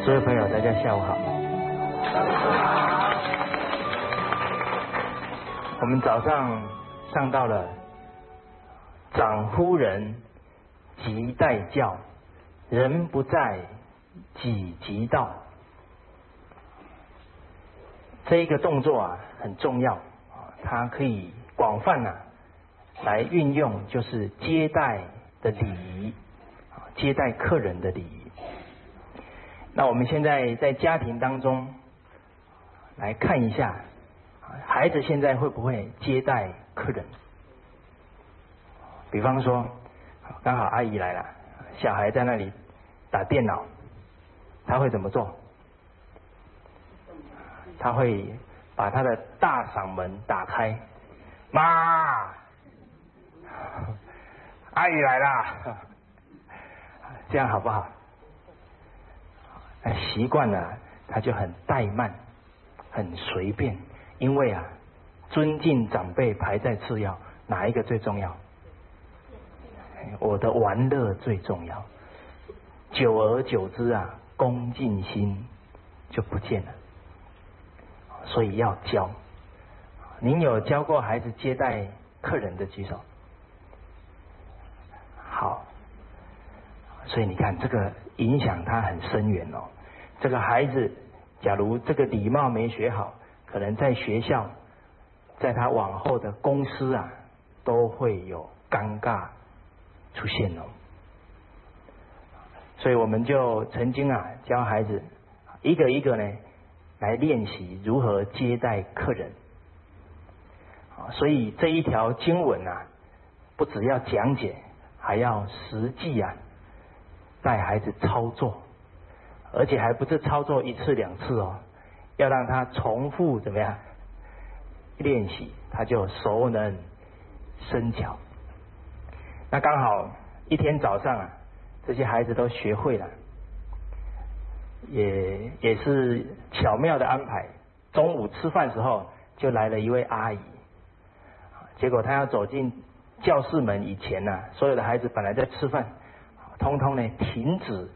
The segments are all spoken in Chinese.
所有朋友，大家下午好。我们早上上到了长夫人即待教，人不在己即到。这一个动作啊很重要啊，它可以广泛来运用，就是接待的礼仪，接待客人的礼仪。那我们现在在家庭当中来看一下，孩子现在会不会接待客人？比方说，刚好阿姨来了，小孩在那里打电脑，他会怎么做？他会把他的大嗓门打开，妈，阿姨来啦，这样好不好？习惯了，他就很怠慢，很随便，因为尊敬长辈排在次要，哪一个最重要？我的玩乐最重要。久而久之恭敬心就不见了。所以要教。您有教过孩子接待客人的举手？好，所以你看这个影响他很深远哦。这个孩子假如这个礼貌没学好，可能在学校，在他往后的公司都会有尴尬出现哦。所以我们就曾经教孩子一个一个呢来练习如何接待客人。所以这一条经文不只要讲解，还要实际带孩子操作，而且还不是操作一次两次哦，要让他重复怎么样练习，他就熟能生巧。那刚好一天早上这些孩子都学会了，也是巧妙的安排。中午吃饭时候就来了一位阿姨，结果她要走进教室门以前所有的孩子本来在吃饭，通通呢停止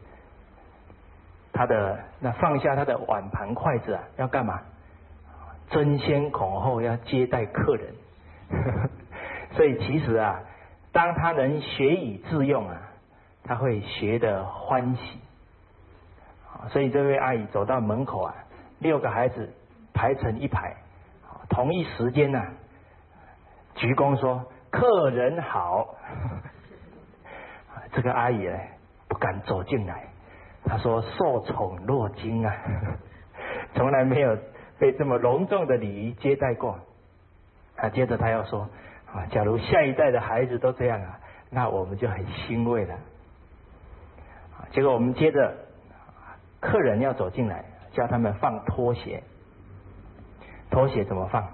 放下他的碗盘筷子要干嘛？争先恐后要接待客人。所以其实当他能学以致用他会学得欢喜。所以这位阿姨走到门口6个孩子排成一排，同一时间鞠躬说客人好。这个阿姨不敢走进来，她说受宠若惊从来没有被这么隆重的礼仪接待过。接着她要说假如下一代的孩子都这样那我们就很欣慰了。结果我们接着客人要走进来，叫他们放拖鞋。拖鞋怎么放？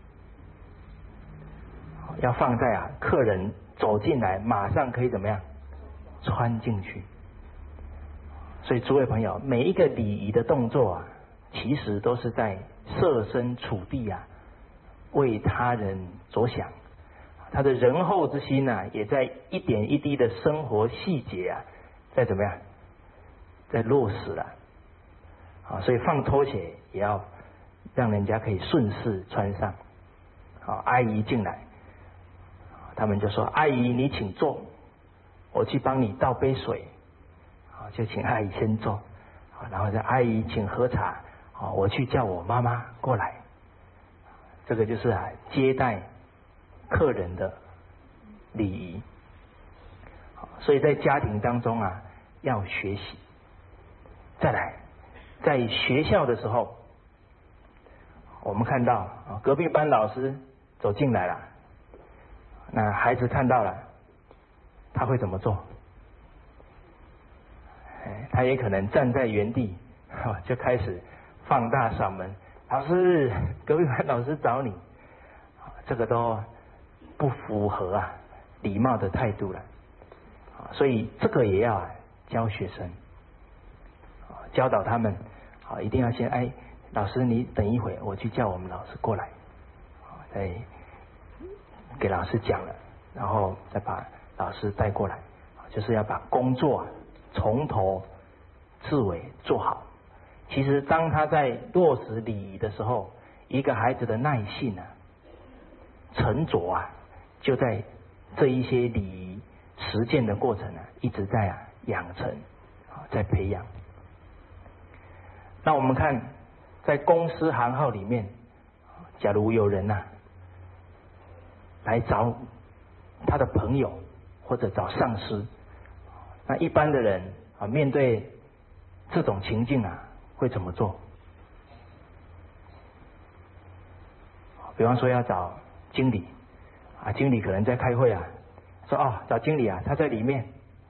要放在客人走进来马上可以怎么样穿进去。所以诸位朋友，每一个礼仪的动作其实都是在设身处地为他人着想。他的仁厚之心也在一点一滴的生活细节在怎么样在落实了。所以放拖鞋也要让人家可以顺势穿上。阿姨进来，他们就说阿姨你请坐，我去帮你倒杯水。就请阿姨先坐，然后阿姨请喝茶，我去叫我妈妈过来。这个就是接待客人的礼仪。所以在家庭当中要学习。再来，在学校的时候，我们看到隔壁班老师走进来了，那孩子看到了，他会怎么做？他也可能站在原地就开始放大嗓门，老师，隔壁班老师找你。这个都不符合礼貌的态度了。所以这个也要教学生，教导他们一定要先老师你等一会，我去叫我们老师过来，再给老师讲了，然后再把老师带过来，就是要把工作从头至尾做好， 其实当他在落实礼仪的时候，一个孩子的耐性啊、沉着啊，就在这一些礼仪实践的过程啊，一直在养成，在培养。那我们看在公司行号里面，假如有人来找他的朋友或者找上司，那一般的人面对这种情境会怎么做？比方说要找经理经理可能在开会说找经理他在里面，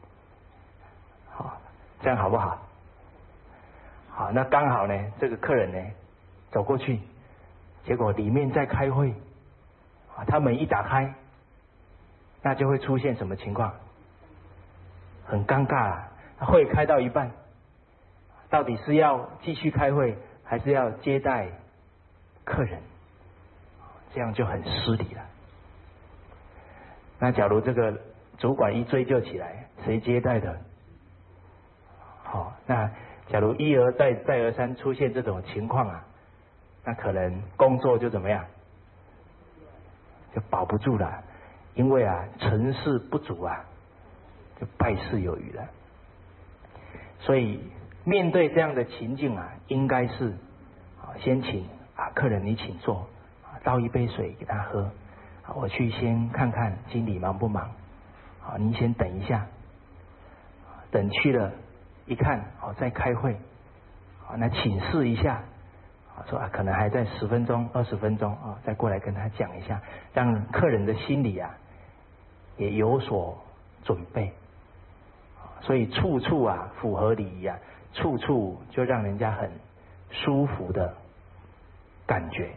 好，这样好不好？好，那刚好呢，这个客人呢走过去，结果里面在开会他门一打开，那就会出现什么情况？很尴尬会开到一半，到底是要继续开会，还是要接待客人？这样就很失礼了。那假如这个主管一追究起来，谁接待的？好，那假如一而再再而三出现这种情况那可能工作就怎么样？就保不住了，因为成事不足就败事有余了。所以面对这样的情境应该是先请客人你请坐，倒一杯水给他喝，我去先看看经理忙不忙，您先等一下，等去了一看在开会，那请示一下，说可能还在10分钟20分钟再过来跟他讲一下，让客人的心里也有所准备。所以处处符合礼仪处处就让人家很舒服的感觉。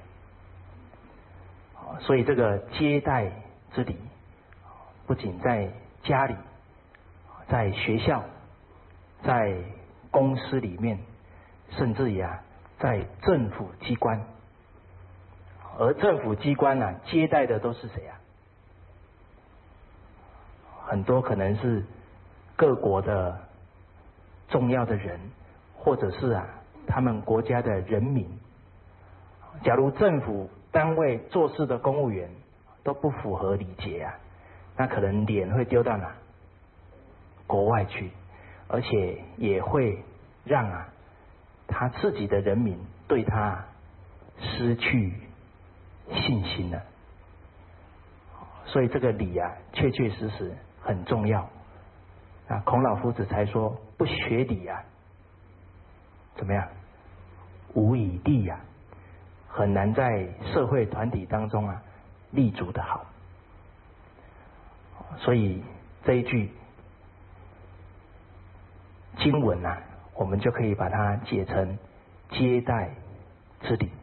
所以这个接待之礼，不仅在家里，在学校，在公司里面，甚至于在政府机关。而政府机关接待的都是谁很多可能是各国的重要的人，或者是他们国家的人民。假如政府单位做事的公务员都不符合礼节那可能脸会丢到国外去，而且也会让他自己的人民对他失去信心了。所以这个礼确确实实很重要。孔老夫子才说不学礼怎么样？无以立很难在社会团体当中立足的好。所以这一句经文我们就可以把它解成接待之礼。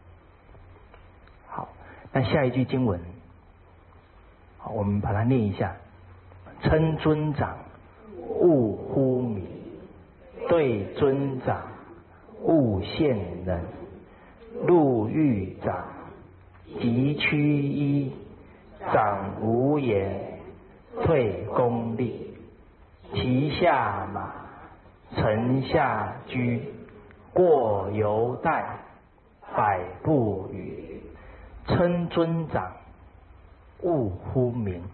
好，那下一句经文我们把它念一下：称尊长，勿呼名；对尊长，勿献人。入狱长，即趋揖；长无言，退恭立。骑下马，乘下车，过犹待，百步语。称尊长，勿呼名。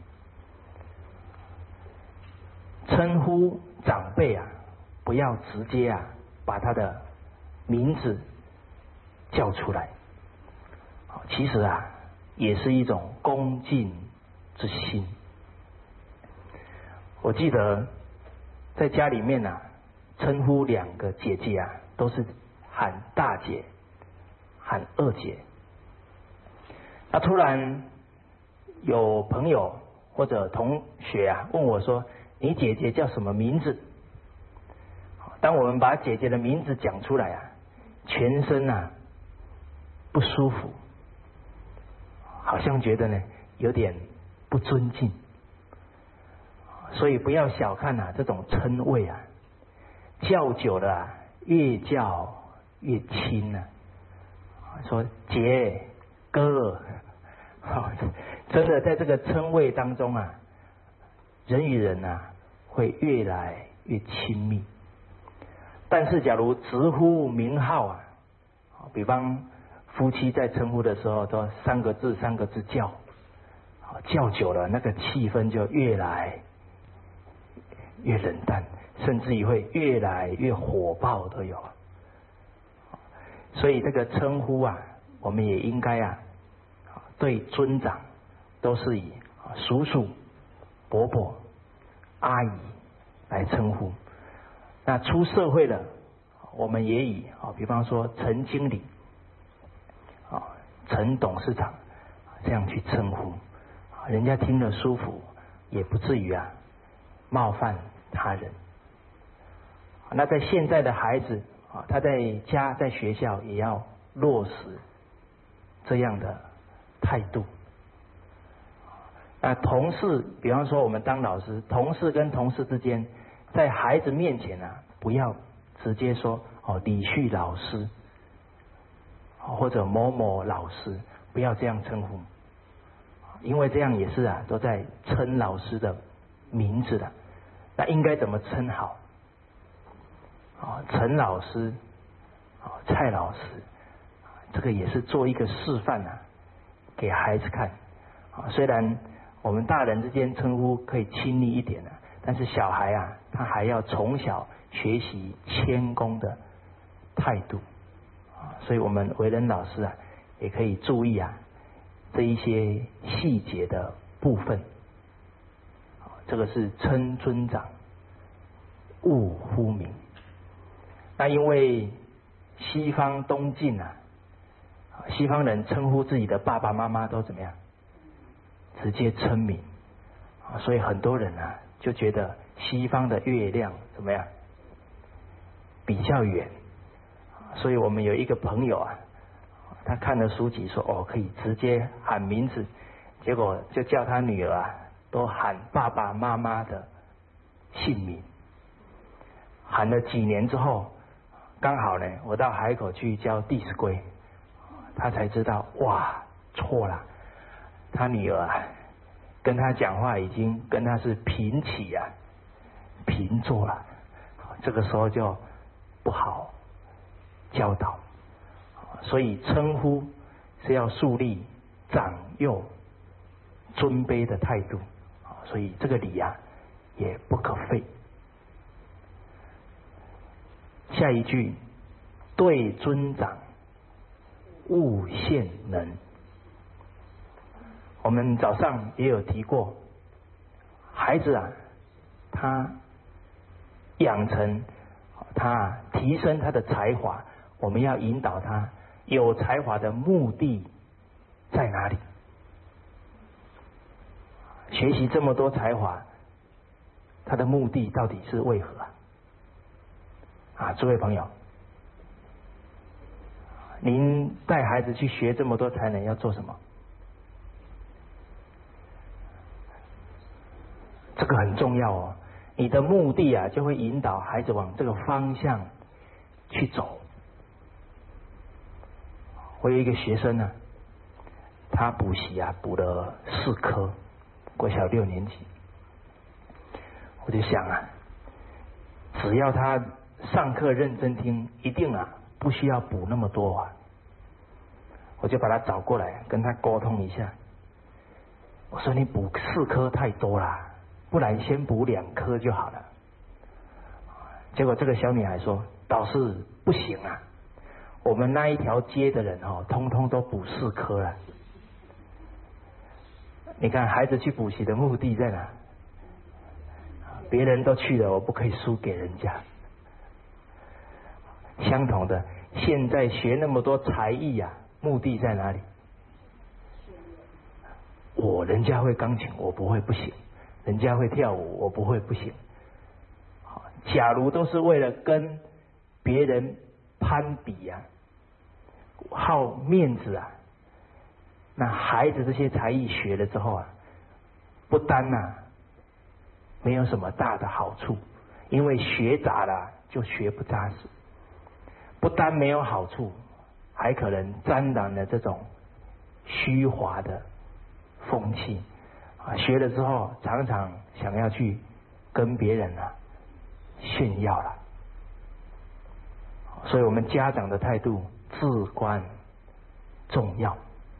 称呼长辈不要直接把他的名字叫出来，其实也是一种恭敬之心。我记得在家里面称呼2个姐姐都是喊大姐、喊二姐。那突然有朋友或者同学问我说：“你姐姐叫什么名字？”当我们把姐姐的名字讲出来全身不舒服，好像觉得呢有点不尊敬。所以不要小看这种称谓叫久了越叫越亲说姐、哥，真的在这个称谓当中人与人会越来越亲密。 但是假如直呼名号啊，比方夫妻在称呼的时候都三个字叫，叫久了那个气氛就越来越冷淡，甚至于会越来越火爆都有。所以这个称呼啊，我们也应该啊，对尊长都是以叔叔、伯伯、阿姨来称呼。那出社会了，我们也以比方说陈经理、陈董事长这样去称呼，人家听了舒服，也不至于啊冒犯他人。那在现在的孩子他在家在学校也要落实这样的态度。那同事，比方说我们当老师，同事跟同事之间，在孩子面前啊，不要直接说李旭老师，或者某某老师，不要这样称呼，因为这样也是啊，都在称老师的名字的。那应该怎么称好？陈老师，蔡老师，这个也是做一个示范啊，给孩子看。虽然我们大人之间称呼可以亲密一点但是小孩啊，他还要从小学习谦恭的态度。所以我们为人老师啊，也可以注意啊这一些细节的部分。这个是称尊长，勿呼名。那因为西方东晋啊，西方人称呼自己的爸爸妈妈都怎么样？直接称名。所以很多人啊就觉得西方的月亮怎么样？比较远。所以我们有一个朋友啊，他看了书籍说可以直接喊名字，结果就叫他女儿啊都喊爸爸妈妈的姓名。喊了几年之后，刚好呢我到海口去教《弟子规》，他才知道哇错了，他女儿啊跟他讲话已经跟他是平起啊平坐了，这个时候就不好教导。所以称呼是要树立长幼尊卑的态度，所以这个礼啊也不可废。下一句，对尊长勿献能。我们早上也有提过，孩子啊，他养成他提升他的才华，我们要引导他有才华的目的在哪里？学习这么多才华，他的目的到底是为何诸位朋友，您带孩子去学这么多才能要做什么？这个很重要你的目的啊就会引导孩子往这个方向去走。我有一个学生呢，他补习啊补了4科，国小6年级。我就想啊，只要他上课认真听，一定啊不需要补那么多我就把他找过来跟他沟通一下。我说你补4科太多啦，不然先补2科就好了。结果这个小女孩说，导师不行啊，我们那一条街的人通通都补4科了。你看孩子去补习的目的在哪？别人都去了，我不可以输给人家。相同的，现在学那么多才艺目的在哪里？人家会钢琴，我不会不行；人家会跳舞，我不会不行。假如都是为了跟别人攀比好面子那孩子这些才艺学了之后不单没有什么大的好处，因为学杂了就学不扎实。不单没有好处，还可能沾染了这种虚华的风气学了之后常常想要去跟别人炫耀了。 所以我们家长的态度至关重要。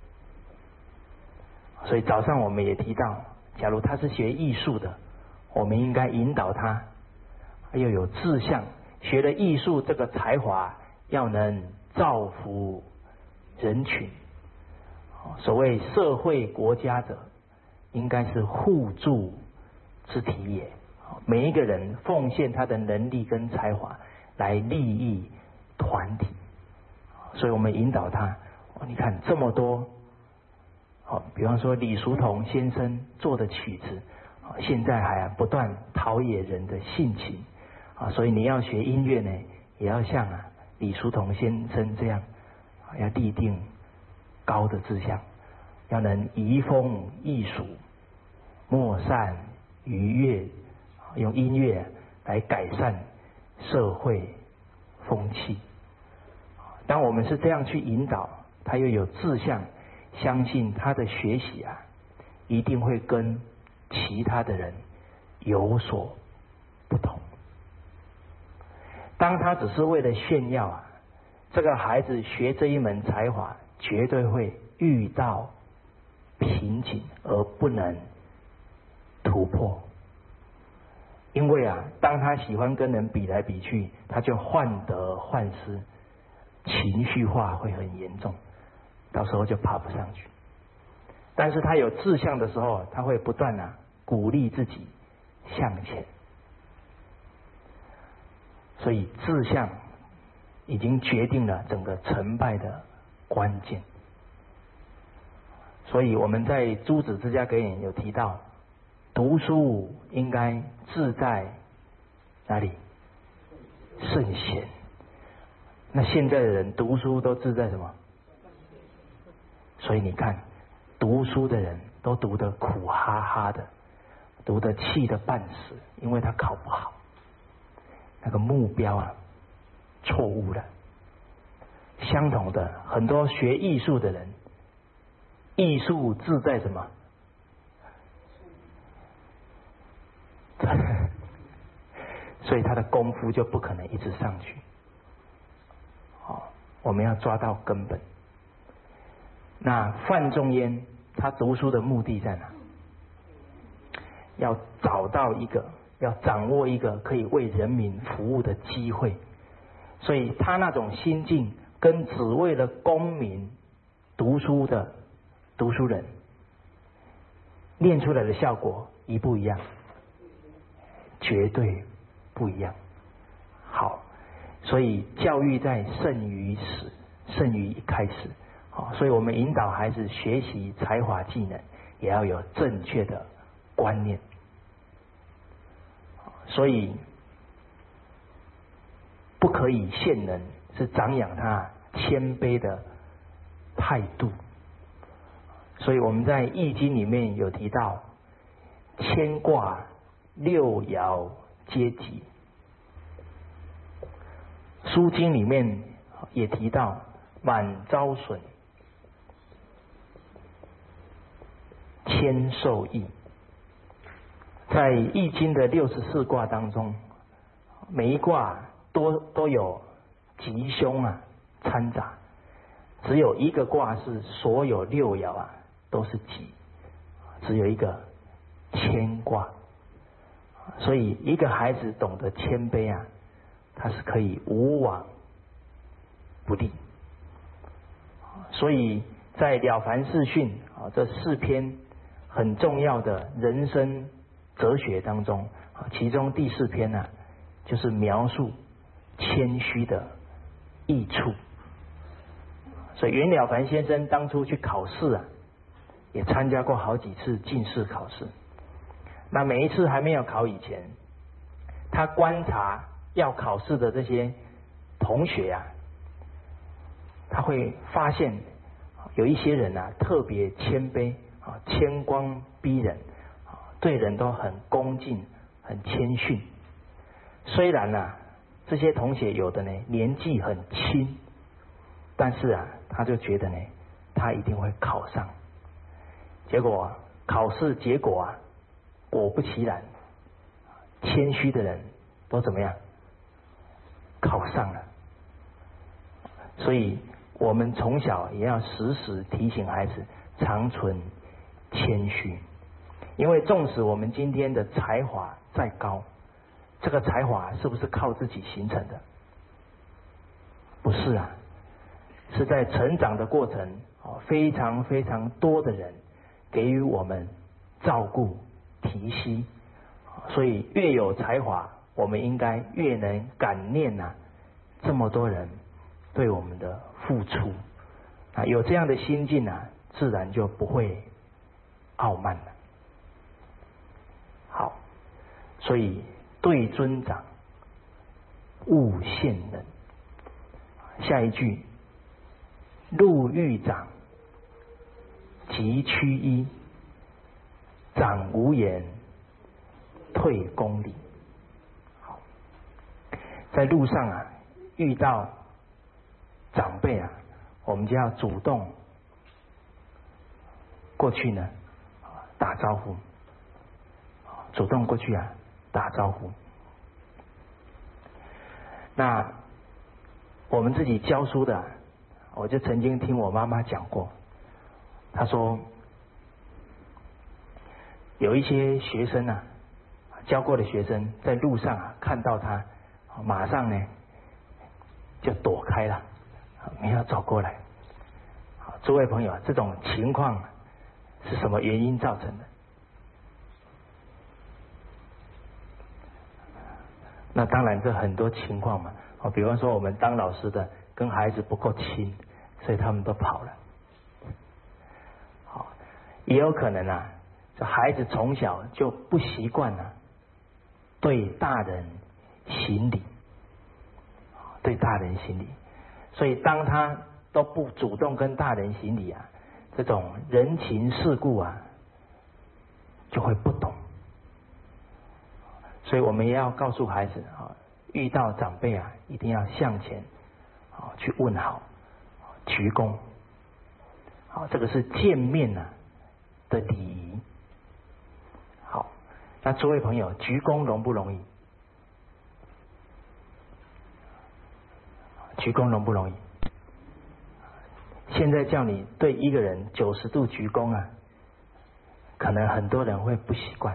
所以早上我们也提到，假如他是学艺术的，我们应该引导他要有志向，学了艺术这个才华要能造福人群。所谓社会国家者，应该是互助之体也。每一个人奉献他的能力跟才华来利益团体，所以我们引导他。你看这么多，比方说李叔同先生做的曲子，现在还不断陶冶人的性情所以你要学音乐呢，也要像李叔同先生这样，要立定高的志向，要能移风易俗，莫善于乐，用音乐来改善社会风气。当我们是这样去引导，他又有志向，相信他的学习一定会跟其他的人有所不同。当他只是为了炫耀这个孩子学这一门才华绝对会遇到瓶颈而不能突破。因为当他喜欢跟人比来比去，他就患得患失，情绪化会很严重，到时候就爬不上去。但是他有志向的时候，他会不断鼓励自己向前。所以志向已经决定了整个成败的关键。所以我们在诸子之家格言有提到，读书应该志在哪里？圣贤。那现在的人读书都志在什么？所以你看，读书的人都读得苦哈哈的，读得气得半死，因为他考不好，那个目标错误了。相同的，很多学艺术的人，艺术志在什么？所以他的功夫就不可能一直上去。我们要抓到根本。那范仲淹他读书的目的在哪？要找到一个，要掌握一个可以为人民服务的机会。所以他那种心境跟只为了功名读书的读书人练出来的效果一不一样？绝对不一样。好，所以教育在胜于始，胜于一开始。所以我们引导孩子学习才华技能，也要有正确的观念。所以不可以献能，是长养他谦卑的态度。所以我们在易经里面有提到，牵挂六爻皆吉。书经里面也提到满招损，谦受益。在易经的64卦当中，每一卦都有吉凶掺杂，只有一个卦是所有六爻都是吉，只有一个谦卦。所以一个孩子懂得谦卑他是可以无往不利。所以在《了凡四训》这4篇很重要的人生哲学当中，其中第4篇就是描述谦虚的益处。所以袁了凡先生当初去考试也参加过好几次进士考试。那每一次还没有考以前，他观察要考试的这些同学他会发现有一些人特别谦卑谦光逼人，对人都很恭敬很谦逊。虽然这些同学有的年纪很轻，但是他就觉得他一定会考上。结果考试结果果不其然，谦虚的人都怎么样？考上了。 所以我们从小也要时时提醒孩子常存谦虚，因为纵使我们今天的才华再高，这个才华是不是靠自己形成的？不是啊，是在成长的过程，非常非常多的人给予我们照顾提携，所以越有才华，我们应该越能感念这么多人对我们的付出有这样的心境自然就不会傲慢了。好，所以对尊长，勿陷人。下一句，入狱长，即趋揖，长无言，退公礼。好，在路上遇到长辈我们就要主动过去呢打招呼，主动过去打招呼。那我们自己教书的，我就曾经听我妈妈讲过，她说有一些学生教过的学生在路上看到他，马上呢就躲开了，没有走过来。诸位朋友，这种情况是什么原因造成的？那当然这很多情况嘛，比方说我们当老师的跟孩子不够亲，所以他们都跑了。好，也有可能这孩子从小就不习惯对大人行礼，对大人行礼，所以当他都不主动跟大人行礼这种人情世故就会不懂。所以我们也要告诉孩子遇到长辈一定要向前去问好，鞠躬。这个是见面的礼仪。好，那诸位朋友，鞠躬容不容易？鞠躬容不容易？现在叫你对一个人90度鞠躬可能很多人会不习惯。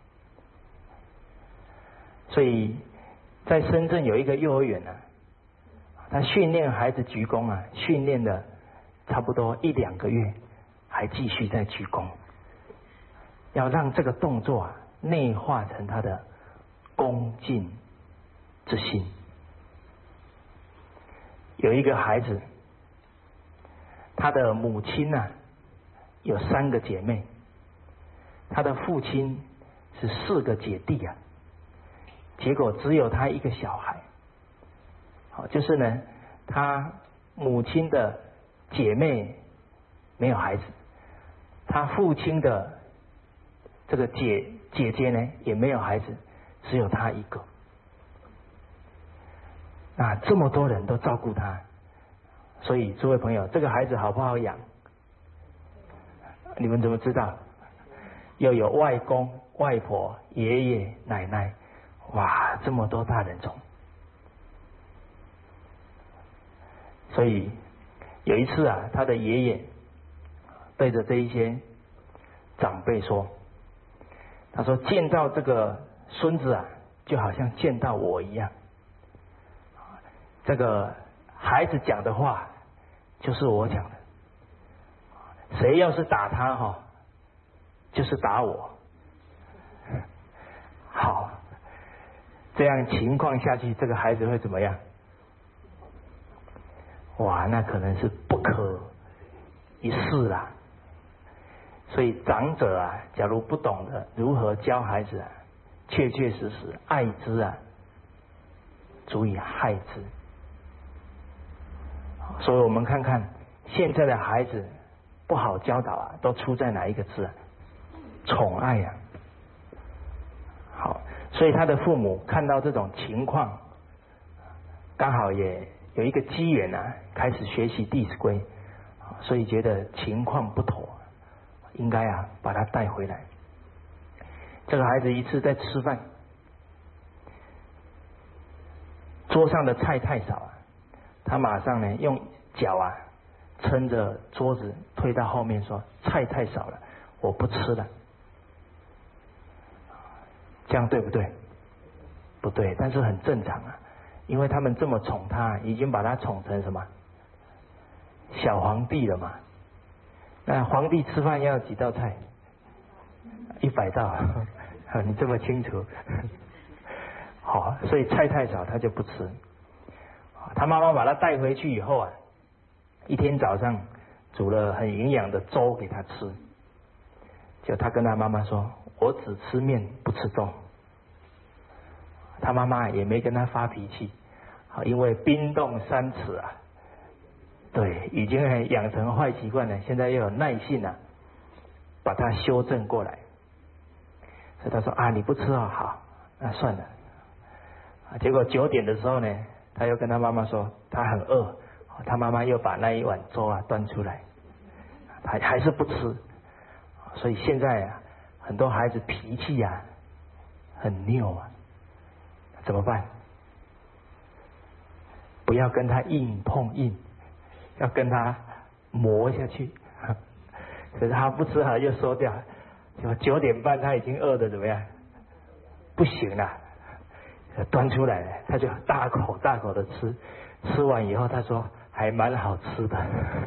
所以在深圳有一个幼儿园他训练孩子鞠躬训练了差不多1-2个月，还继续在鞠躬，要让这个动作内化成他的恭敬之心。有一个孩子，他的母亲有3个姐妹，他的父亲是4个姐弟结果只有他一个小孩。就是呢，他母亲的姐妹没有孩子，他父亲的这个姐姐呢也没有孩子，只有他一个。那这么多人都照顾他，所以诸位朋友，这个孩子好不好养？你们怎么知道？又有外公、外婆、爷爷、奶奶，哇，这么多大人宠。所以有一次他的爷爷对着这一些长辈说，他说见到这个孙子就好像见到我一样，这个孩子讲的话就是我讲的，谁要是打他就是打我。好，这样情况下去，这个孩子会怎么样？哇，那可能是不可一世啦。所以长者假如不懂得如何教孩子确确实实爱之足以害之。所以我们看看现在的孩子不好教导都出在哪一个字？宠爱好，所以他的父母看到这种情况，刚好也有一个机缘开始学习《弟子规》，所以觉得情况不妥，应该把他带回来。这个孩子一次在吃饭，桌上的菜太少他马上呢用脚啊撑着桌子推到后面说：“菜太少了，我不吃了。”这样对不对？不对，但是很正常啊，因为他们这么宠他，已经把他宠成什么小皇帝了嘛。那皇帝吃饭要几道菜？100道，你这么清楚。好，所以菜太少他就不吃。他妈妈把他带回去以后啊，一天早上煮了很营养的粥给他吃。就他跟他妈妈说：“我只吃面不吃粥。”他妈妈也没跟他发脾气，因为冰冻3尺啊，对，已经养成坏习惯了，现在又有耐性啊，把他修正过来。所以他说：“啊，你不吃啊，好，那算了。”结果9点的时候呢，他又跟他妈妈说他很饿，他妈妈又把那一碗粥啊端出来，他还是不吃。所以现在啊，很多孩子脾气啊很拗啊，怎么办？不要跟他硬碰硬，要跟他磨下去。可是他不吃，他就收掉。就9点半他已经饿得怎么样？不行了，端出来了，他就大口大口的吃。吃完以后，他说还蛮好吃的。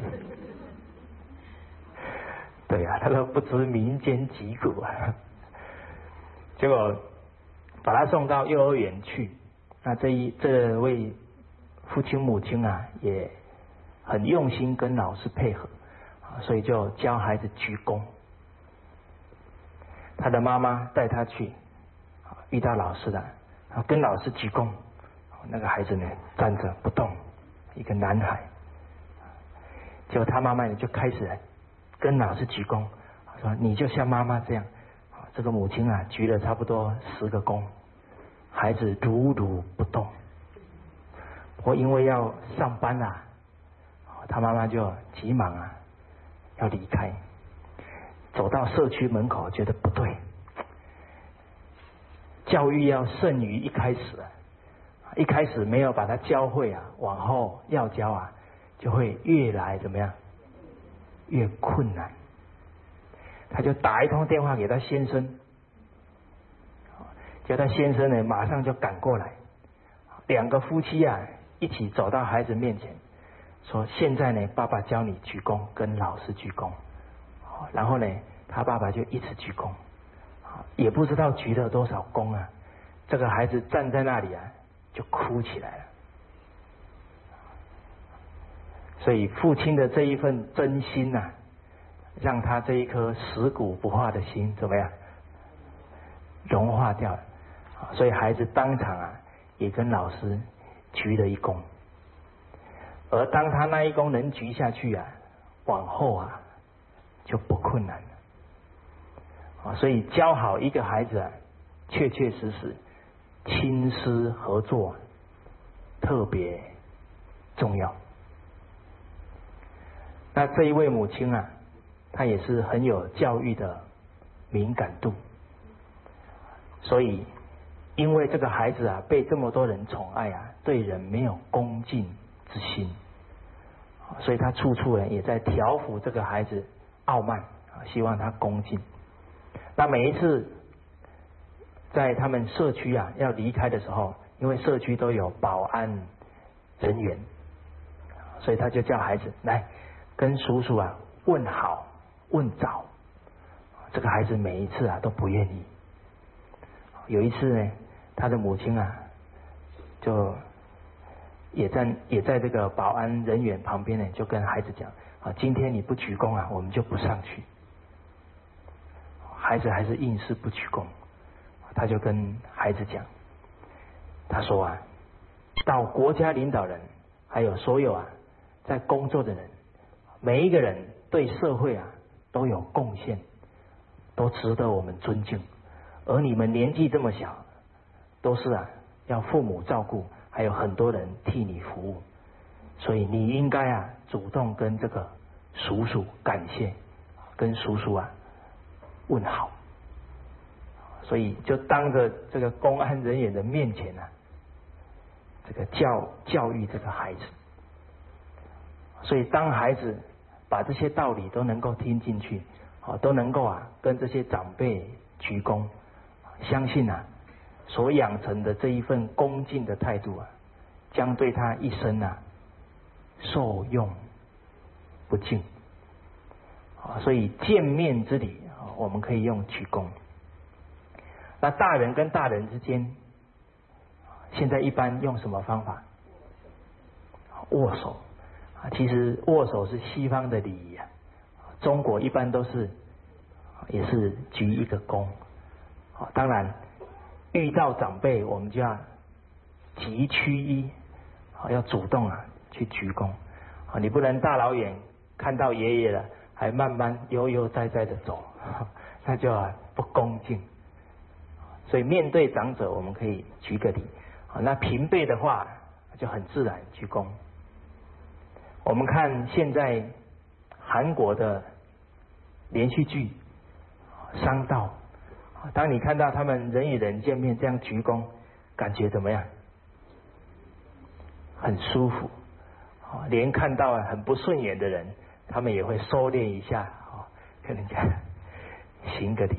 对啊，他说不知民间疾苦啊。结果把他送到幼儿园去，那这位父亲母亲啊，也很用心跟老师配合，所以就教孩子鞠躬。他的妈妈带他去，遇到老师了，跟老师鞠躬。那个孩子呢站着不动，一个男孩。结果他妈妈呢就开始跟老师鞠躬，说：“你就像妈妈这样。”这个母亲啊鞠了差不多10个躬，孩子如如不动。不过因为要上班啊，他妈妈就急忙啊要离开。走到社区门口，觉得不对，教育要胜于一开始啊。一开始没有把他教会啊，往后要教啊，就会越来怎么样？越困难。他就打一通电话给他先生，叫他先生呢马上就赶过来。2个夫妻啊一起走到孩子面前，说：“现在呢，爸爸教你鞠躬，跟老师鞠躬。”然后呢，他爸爸就一直鞠躬，也不知道鞠了多少躬啊。这个孩子站在那里啊，就哭起来了。所以父亲的这一份真心啊，让他这一颗蚀骨不化的心怎么样？融化掉了。所以孩子当场啊，也跟老师鞠了一躬。而当他那一躬能鞠下去啊，往后啊就不困难了。所以教好一个孩子啊，确确实实亲师合作特别重要。那这一位母亲啊，她也是很有教育的敏感度，所以因为这个孩子啊被这么多人宠爱啊，对人没有恭敬之心，所以他处处呢也在调服这个孩子傲慢，希望他恭敬。那每一次在他们社区啊要离开的时候，因为社区都有保安人员，所以他就叫孩子来跟叔叔啊问好问早。这个孩子每一次啊都不愿意。有一次呢，他的母亲啊就也在这个保安人员旁边呢，就跟孩子讲啊，今天你不鞠躬啊，我们就不上去。孩子还是硬是不鞠躬，他就跟孩子讲，他说啊，到国家领导人还有所有啊在工作的人，每一个人对社会啊都有贡献，都值得我们尊敬。而你们年纪这么小，都是啊要父母照顾，还有很多人替你服务，所以你应该啊主动跟这个叔叔感谢，跟叔叔啊问好。所以就当着这个公安人员的面前啊，这个教育这个孩子。 所以当孩子把这些道理都能够听进去，都能够跟这些长辈鞠躬，相信所养成的这一份恭敬的态度将对他一生受用不尽。所以见面之礼我们可以用鞠躬。那大人跟大人之间，现在一般用什么方法？握手。其实握手是西方的礼仪中国一般都是也是鞠一个躬。当然遇到长辈我们就要急趋揖，要主动去鞠躬。你不能大老远看到爷爷了还慢慢悠悠哉哉的走，那就不恭敬。所以面对长者我们可以鞠个礼，那平辈的话就很自然鞠躬。我们看现在韩国的连续剧商道，当你看到他们人与人见面这样鞠躬，感觉怎么样？很舒服。连看到很不顺眼的人，他们也会收敛一下，跟人家行个礼。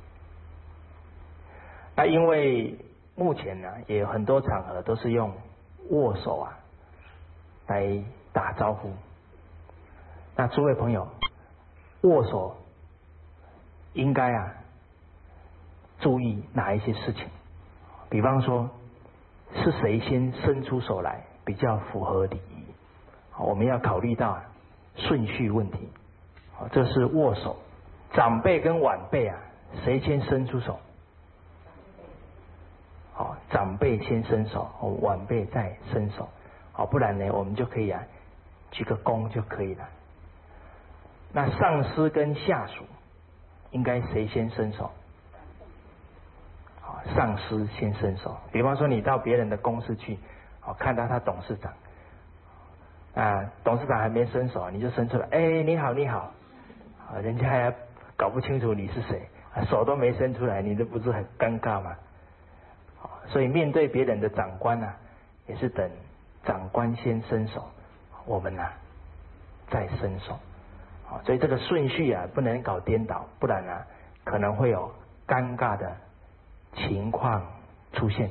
那因为目前也有很多场合都是用握手来打招呼。那诸位朋友，握手应该注意哪一些事情？比方说是谁先伸出手来比较符合礼仪，我们要考虑到顺序问题。这是握手。长辈跟晚辈谁先伸出手？长辈先伸手，晚辈再伸手，不然呢我们就可以鞠个躬就可以了。那上司跟下属应该谁先伸手？上司先伸手。比方说你到别人的公司去，看到他董事长，董事长还没伸手你就伸出来，你好你好，人家还搞不清楚你是谁，手都没伸出来，你这不是很尴尬吗？所以面对别人的长官也是等长官先伸手，我们再伸手。所以这个顺序不能搞颠倒，不然可能会有尴尬的情况出现。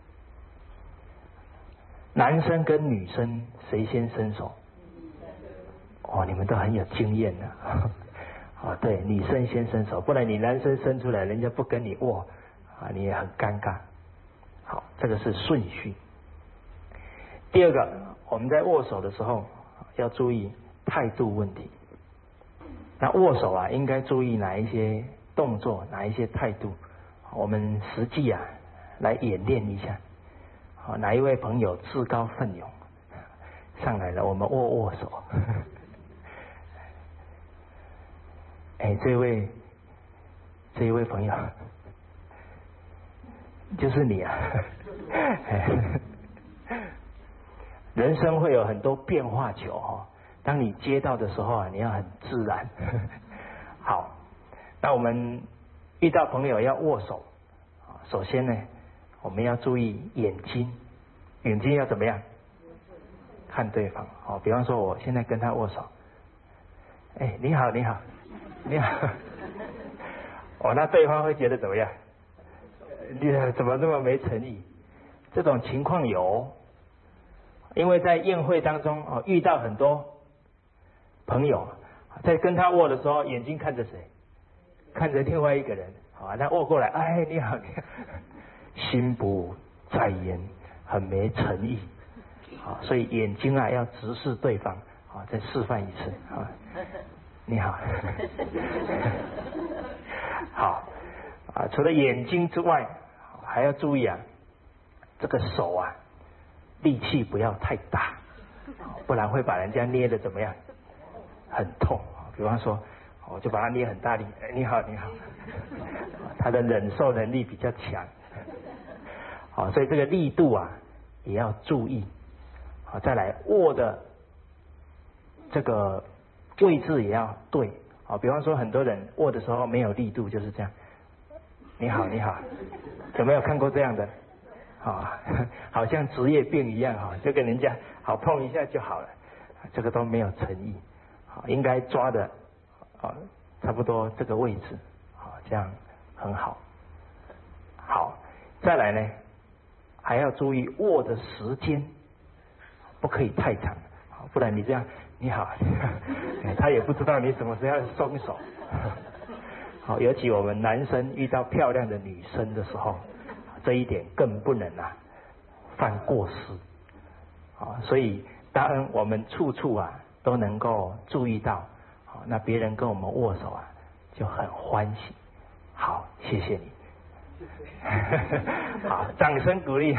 男生跟女生谁先伸手？你们都很有经验对，女生先伸手，不然你男生伸出来，人家不跟你握你也很尴尬。好，这个是顺序。第二个，我们在握手的时候要注意态度问题。那握手应该注意哪一些动作，哪一些态度？我们实际来演练一下。哪一位朋友自告奋勇上来了，我们握手。这一位朋友就是你人生会有很多变化球当你接到的时候你要很自然。好，那我们遇到朋友要握手，首先呢我们要注意眼睛要怎么样看对方。比方说我现在跟他握手，你好你好你好，那对方会觉得怎么样？你怎么这么没诚意？这种情况有，因为在宴会当中遇到很多朋友在跟他握的时候，眼睛看着谁？看着另外一个人，那握过来，你好，心不在焉，很没诚意。所以眼睛要直视对方。再示范一次你好。好除了眼睛之外，还要注意这个手力气不要太大，不然会把人家捏得怎么样？很痛。比方说我就把他捏很大力，你好你好，他的忍受能力比较强。所以这个力度也要注意。再来握的这个位置也要对。比方说很多人握的时候没有力度，就是这样，你好你好，有没有看过这样的？好像职业病一样就跟人家好碰一下就好了， 这个都没有诚意，应该抓的差不多这个位置，这样很好。好，再来呢，还要注意握的时间，不可以太长，不然你这样你好，他也不知道你什么时候要松手。好，尤其我们男生遇到漂亮的女生的时候，这一点更不能犯过失。所以当我们处处都能够注意到，那别人跟我们握手就很欢喜。好，谢谢你。好，掌声鼓励。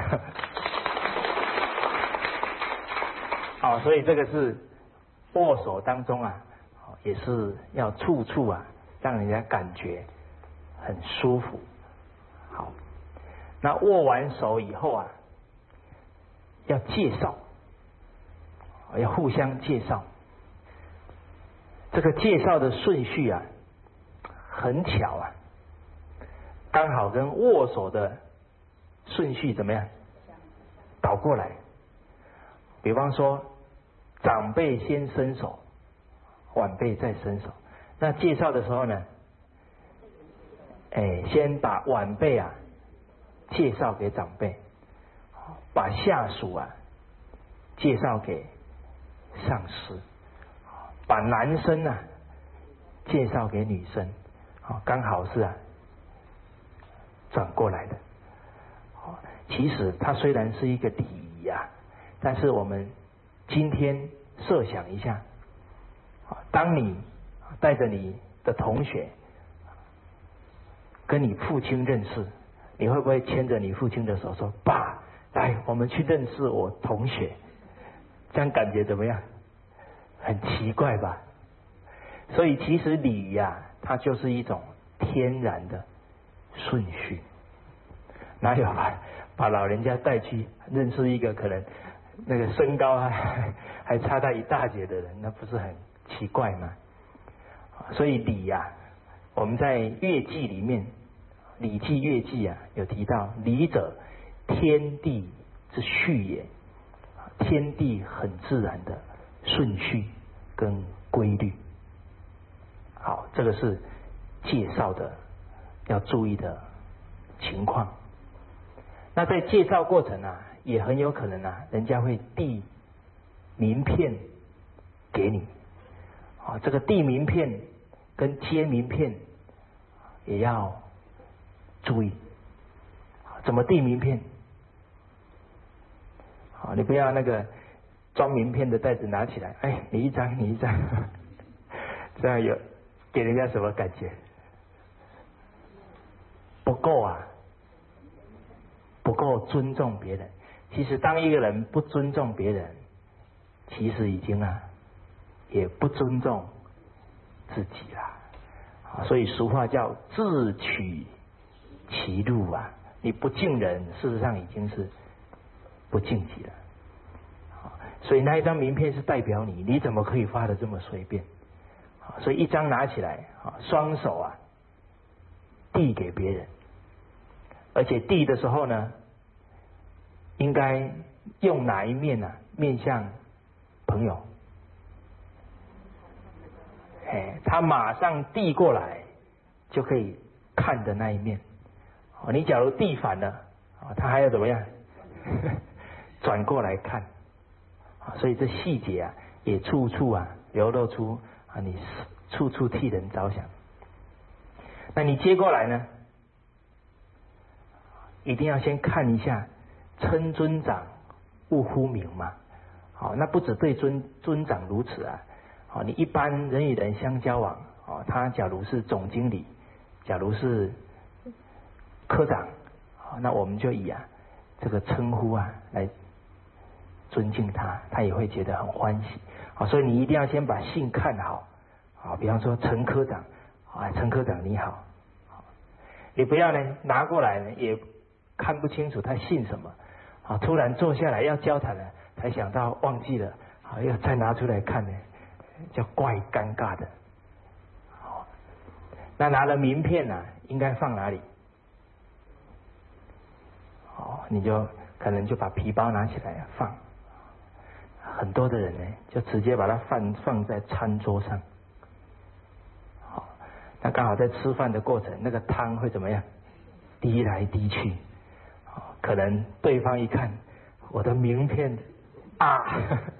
好，所以这个是握手当中也是要处处让人家感觉很舒服。好，那握完手以后要介绍，要互相介绍。这个介绍的顺序很巧刚好跟握手的顺序怎么样倒过来。比方说长辈先伸手，晚辈再伸手。那介绍的时候呢，先把晚辈介绍给长辈，把下属介绍给上司，把男生介绍给女生，刚好是转过来的。其实它虽然是一个礼仪但是我们今天设想一下，当你带着你的同学跟你父亲认识，你会不会牵着你父亲的手说：“爸，来，我们去认识我同学？”这样感觉怎么样？很奇怪吧？所以其实礼仪它就是一种天然的顺序。哪有把老人家带去认识一个可能那个身高还差他一大截的人，那不是很奇怪吗？所以礼我们在乐记里面，《礼记乐记》有提到，礼者天地之序也。天地很自然的顺序跟规律。好，这个是介绍的要注意的情况。那在介绍过程也很有可能人家会递名片给你。这个递名片跟接名片也要注意。怎么递名片？你不要那个装名片的袋子拿起来，你一张你一张，这样有给人家什么感觉？不够不够尊重别人。其实当一个人不尊重别人，其实已经也不尊重自己了。所以俗话叫自取其辱你不敬人，事实上已经是不敬己了。所以那一张名片是代表你，你怎么可以发得这么随便？所以一张拿起来，双手递给别人，而且递的时候呢，应该用哪一面面向朋友？他马上递过来就可以看的那一面。你假如递反了，他还要怎么样？转过来看。所以这细节也处处流露出你处处替人着想。那你接过来呢，一定要先看一下，称尊长勿呼名嘛。那不止对尊长如此你一般人与人相交往，他假如是总经理，假如是科长，那我们就以这个称呼来尊敬他，他也会觉得很欢喜。所以你一定要先把姓看好。比方说陈科长，陈科长你好。你不要呢拿过来呢也看不清楚他姓什么，突然坐下来要交谈了，才想到忘记了，要再拿出来看呢，叫怪尴尬的。那拿了名片应该放哪里？你就可能就把皮包拿起来放。 很多的人呢，就直接把它放在餐桌上。好，那刚好在吃饭的过程，那个汤会怎么样？滴来滴去。可能对方一看我的名片啊，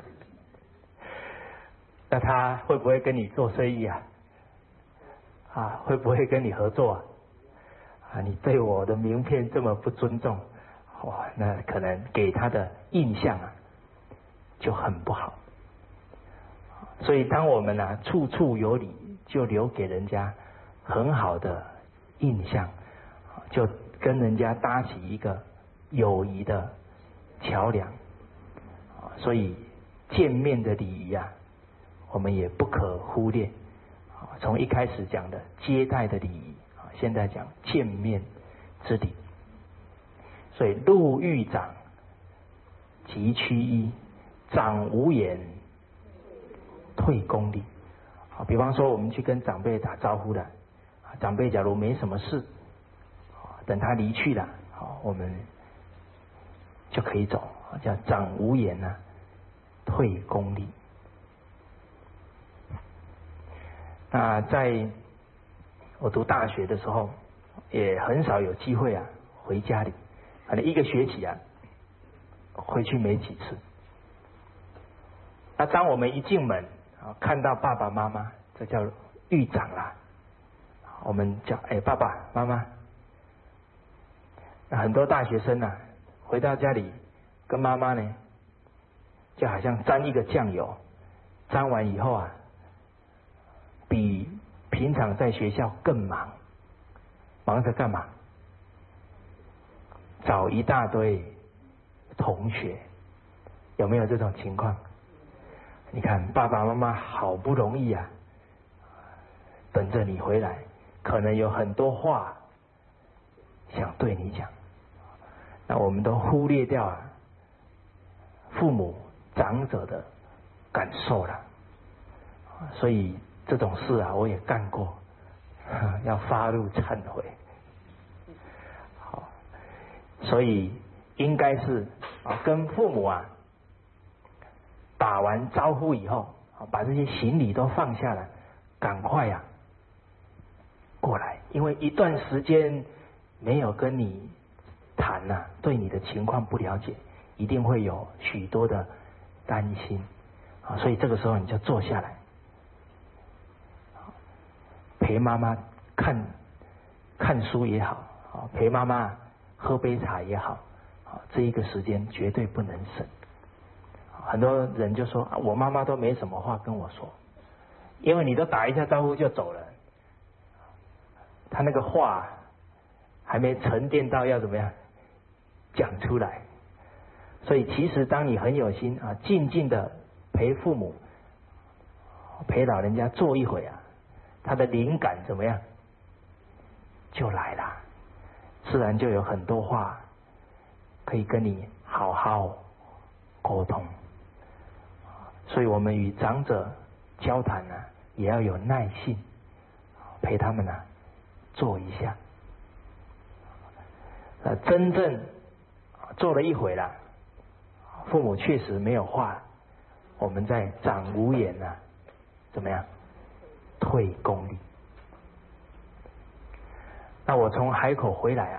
那他会不会跟你做生意啊？啊，会不会跟你合作啊？啊，你对我的名片这么不尊重，哇，那可能给他的印象啊就很不好。所以当我们啊处处有礼，就留给人家很好的印象，就跟人家搭起一个友谊的桥梁。所以见面的礼仪啊，我们也不可忽略。从一开始讲的接待的礼仪，现在讲见面之礼。所以入狱长即趋揖，长无言退公礼。比方说我们去跟长辈打招呼了，长辈假如没什么事，等他离去了，我们就可以走，叫长无言啊，退公礼。那在我读大学的时候，也很少有机会啊回家里，可能一个学期啊回去没几次。那当我们一进门看到爸爸妈妈，这叫狱长啦，我们叫爸爸妈妈。那很多大学生啊回到家里跟妈妈呢，就好像沾一个酱油，沾完以后啊，比平常在学校更忙。忙着干嘛？找一大堆同学。有没有这种情况？你看爸爸妈妈好不容易啊等着你回来，可能有很多话想对你讲，那我们都忽略掉啊父母长者的感受了。所以这种事啊我也干过，要发怒忏悔。好，所以应该是跟父母啊打完招呼以后，把这些行李都放下来，赶快呀过来，因为一段时间没有跟你谈啊，对你的情况不了解，一定会有许多的担心啊，所以这个时候你就坐下来，陪妈妈看书也好，陪妈妈喝杯茶也好，这一个时间绝对不能省。很多人就说我妈妈都没什么话跟我说，因为你都打一下招呼就走了，他那个话还没沉淀到要怎么样讲出来。所以其实当你很有心啊，静静的陪父母陪老人家坐一会啊，他的灵感怎么样就来了，自然就有很多话可以跟你好好沟通。所以我们与长者交谈呢，也要有耐性，陪他们呢坐一下。真正坐了一会了，父母确实没有话，我们在长无言啊，怎么样退公礼。那我从海口回来啊，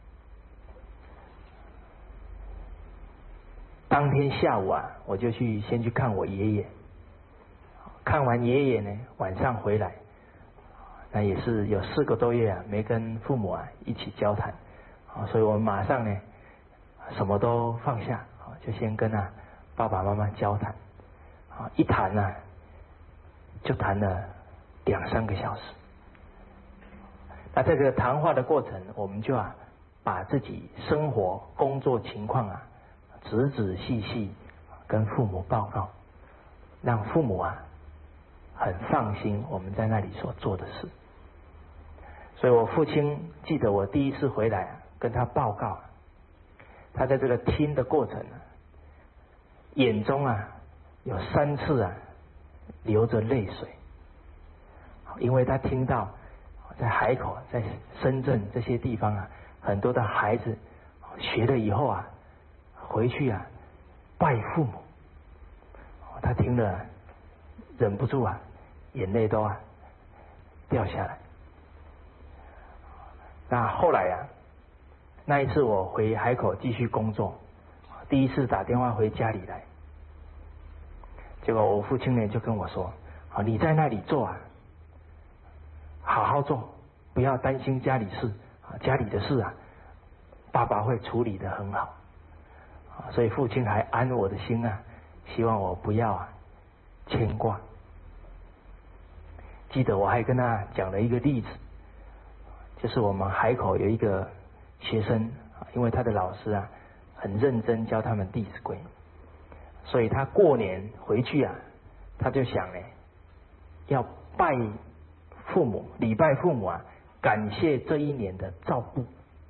当天下午啊，我就先去看我爷爷。看完爷爷呢，晚上回来，那也是有4个多月啊，没跟父母啊一起交谈，所以我马上呢，什么都放下，就先跟爸爸妈妈交谈，一谈呢，就谈了2、3个小时。那这个谈话的过程，我们就把自己生活工作情况仔仔细细跟父母报告，让父母很放心我们在那里所做的事。所以我父亲记得我第一次回来跟他报告，他在这个听的过程眼中有3次流着泪水，因为他听到在海口在深圳这些地方很多的孩子学了以后回去拜父母， 他听了忍不住啊，眼泪都掉下来。那后来那一次我回海口继续工作，第一次打电话回家里来，结果我父亲呢就跟我说：你在那里做好好做，不要担心家里事，家里的事爸爸会处理得很好。所以父亲还安我的心希望我不要牵挂。记得我还跟他讲了一个例子，就是我们海口有一个学生，因为他的老师很认真教他们《弟子规》，所以他过年回去他就想要拜父母，礼拜父母感谢这一年的照顾。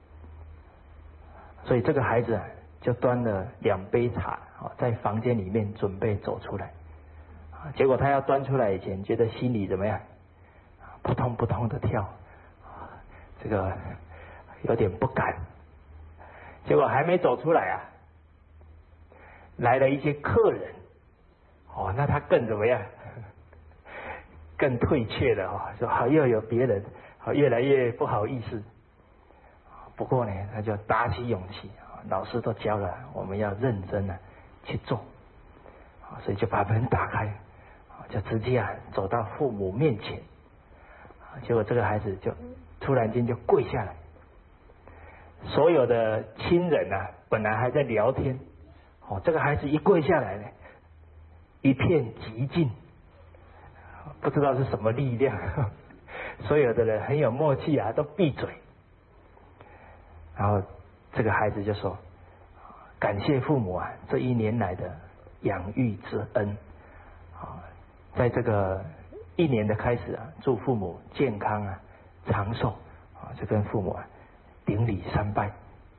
所以这个孩子就端了2杯茶在房间里面准备走出来。结果他要端出来以前，觉得心里怎么样？扑通扑通的跳，这个有点不敢。结果还没走出来来了一些客人，那他更怎么样？更退却了说又有别人，越来越不好意思。不过呢，他就打起勇气，老师都教了，我们要认真去做，所以就把门打开，就直接走到父母面前。结果这个孩子就突然间就跪下来，所有的亲人本来还在聊天，这个孩子一跪下来呢，一片寂静，不知道是什么力量，所有的人很有默契都闭嘴。然后这个孩子就说：感谢父母这一年来的养育之恩，在这个1年的开始祝父母健康长寿，就跟父母顶礼3拜。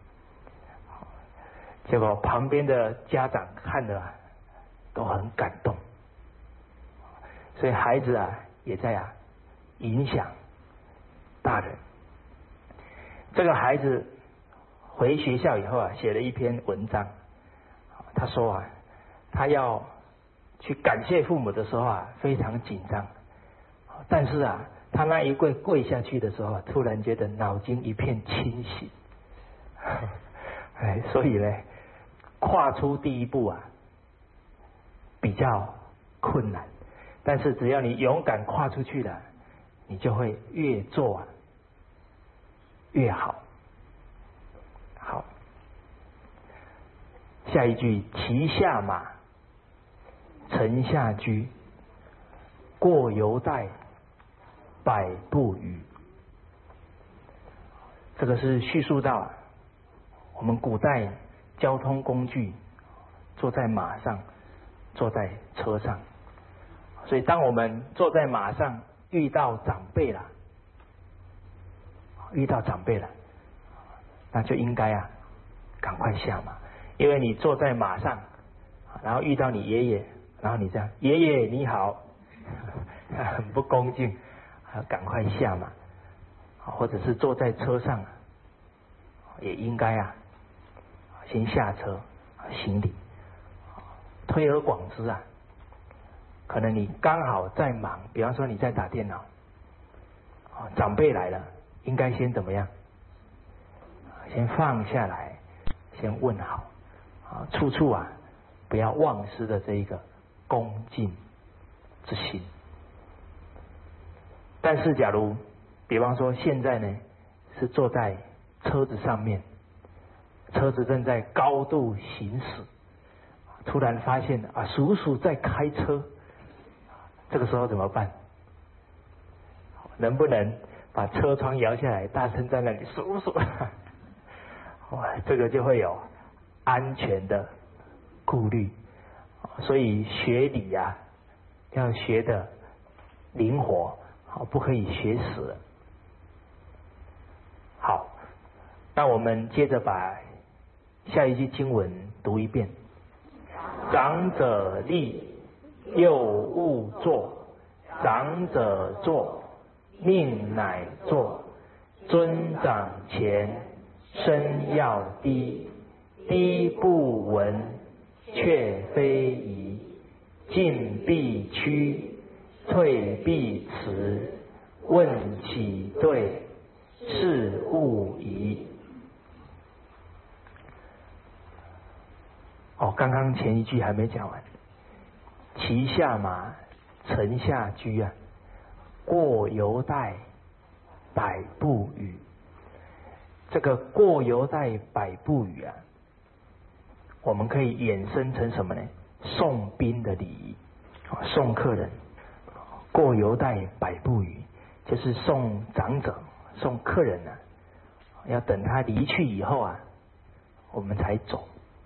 结果旁边的家长看了都很感动，所以孩子也在影响大人。这个孩子回学校以后写了一篇文章，他说他要去感谢父母的时候非常紧张，但是他那一跪下去的时候，突然觉得脑筋一片清醒。所以呢，跨出第一步比较困难，但是只要你勇敢跨出去了，你就会越做越好。好，下一句：骑下马，乘下车，过犹带，百步余。这个是叙述到我们古代交通工具，坐在马上，坐在车上。所以当我们坐在马上遇到长辈了，那就应该赶快下马，因为你坐在马上，然后遇到你爷爷，然后你这样，爷爷你好，很不恭敬，赶快下马。或者是坐在车上，也应该先下车行礼。推而广之可能你刚好在忙，比方说你在打电脑，长辈来了，应该先怎么样？先放下来，先问好，处处不要忘失的这一个恭敬之心。但是假如比方说现在呢是坐在车子上面，车子正在高度行驶，突然发现叔叔在开车，这个时候怎么办？能不能把车窗摇下来，大声在那里叔叔？这个就会有安全的顾虑。所以学礼要学的灵活，不可以学死了。好，那我们接着把下一句经文读一遍。长者立，幼勿坐；长者坐，命乃坐。尊长前，身要低，低不闻，却非宜。 进必趋，退必迟，问起对，事勿疑。刚刚前一句还没讲完。骑下马，乘下车啊，过犹待百步余。这个过犹待百步余啊，我们可以衍生成什么呢？送宾的礼仪，送客人。过犹待百步余，就是送长者、送客人啊，要等他离去以后啊，我们才走。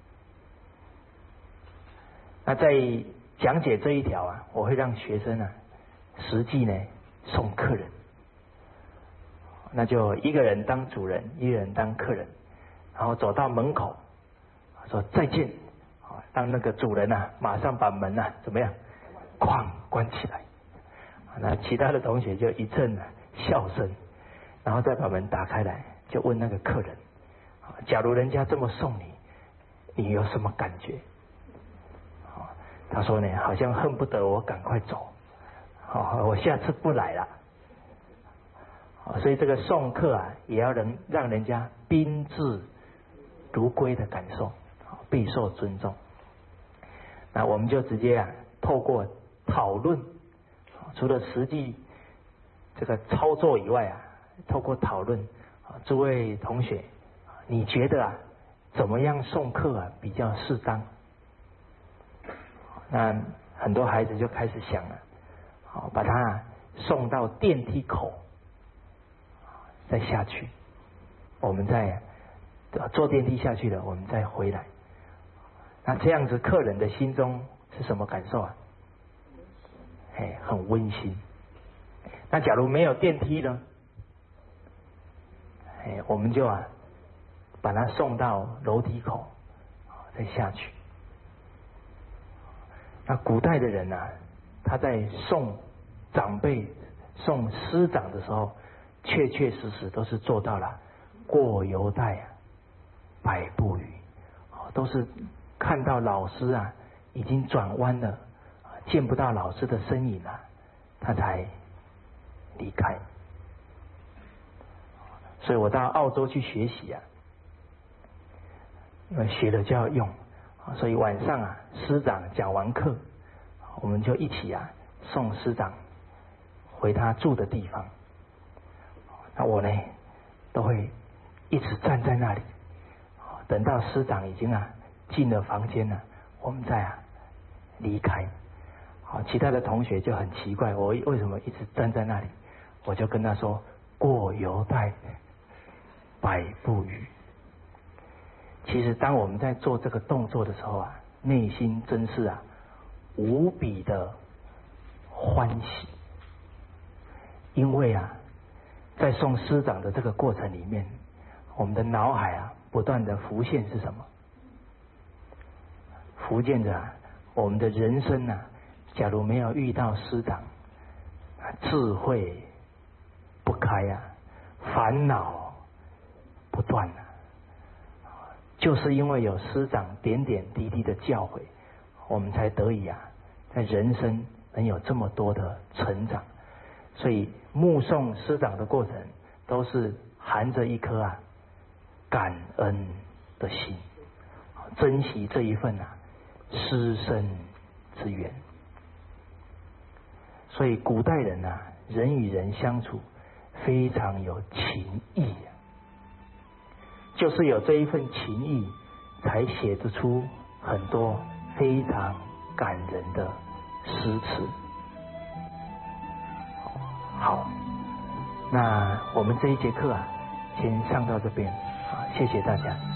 那在讲解这一条啊，我会让学生啊，实际呢送客人，那就一个人当主人，一个人当客人，然后走到门口，说再见，让那个主人啊马上把门啊怎么样，哐关起来。那其他的同学就一阵笑声，然后再把门打开来，就问那个客人，假如人家这么送你，你有什么感觉？他说呢，好像恨不得我赶快走，我下次不来了。所以这个送客啊，也要让人家宾至如归的感受，备受尊重。那我们就直接啊，透过讨论，除了实际这个操作以外啊，透过讨论，诸位同学，你觉得啊，怎么样送客啊比较适当？那很多孩子就开始想了，把他送到电梯口，再下去，我们再坐电梯下去了，我们再回来。那这样子，客人的心中是什么感受啊？很温馨。那假如没有电梯呢？我们就把他送到楼梯口，再下去。那古代的人啊，他在送长辈、送师长的时候，确确实实都是做到了过犹待百步余，都是看到老师啊已经转弯了，见不到老师的身影了，他才离开。所以我到澳洲去学习啊，因为学了就要用。所以晚上啊，师长讲完课，我们就一起送师长回他住的地方。那我呢，都会一直站在那里，等到师长已经进了房间了，我们再离开。其他的同学就很奇怪，我为什么一直站在那里？我就跟他说：过犹待百步余。其实当我们在做这个动作的时候啊，内心真是无比的欢喜。因为在送师长的这个过程里面，我们的脑海不断的浮现是什么？浮现着我们的人生假如没有遇到师长，智慧不开烦恼不断就是因为有师长点点滴滴的教诲，我们才得以在人生能有这么多的成长。所以目送师长的过程，都是含着一颗感恩的心，珍惜这一份师生之缘。所以古代人人与人相处非常有情义就是有这一份情谊，才写得出很多非常感人的诗词。好，那我们这一节课先上到这边，谢谢大家。